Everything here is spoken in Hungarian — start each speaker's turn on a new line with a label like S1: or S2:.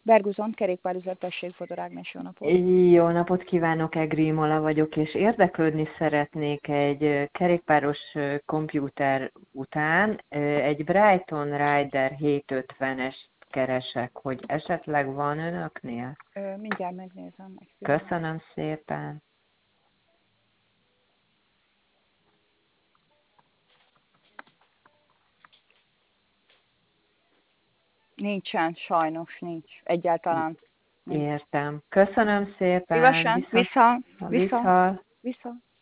S1: Berguzon, kerékpárüzlet, tessék, Fodor Ágnes, jó napot!
S2: Jó napot kívánok, Egri Imola vagyok, és érdeklődni szeretnék egy kerékpáros kompjúter után. Egy Brighton Rider 750-es keresek, hogy esetleg van önöknél?
S1: Mindjárt megnézem egy pillanat.
S2: Köszönöm szépen!
S1: Nincsen, sajnos nincs. Egyáltalán nincs.
S2: Értem. Köszönöm szépen!
S1: Szívesen, vissza.
S2: Vissza!
S1: Vissza.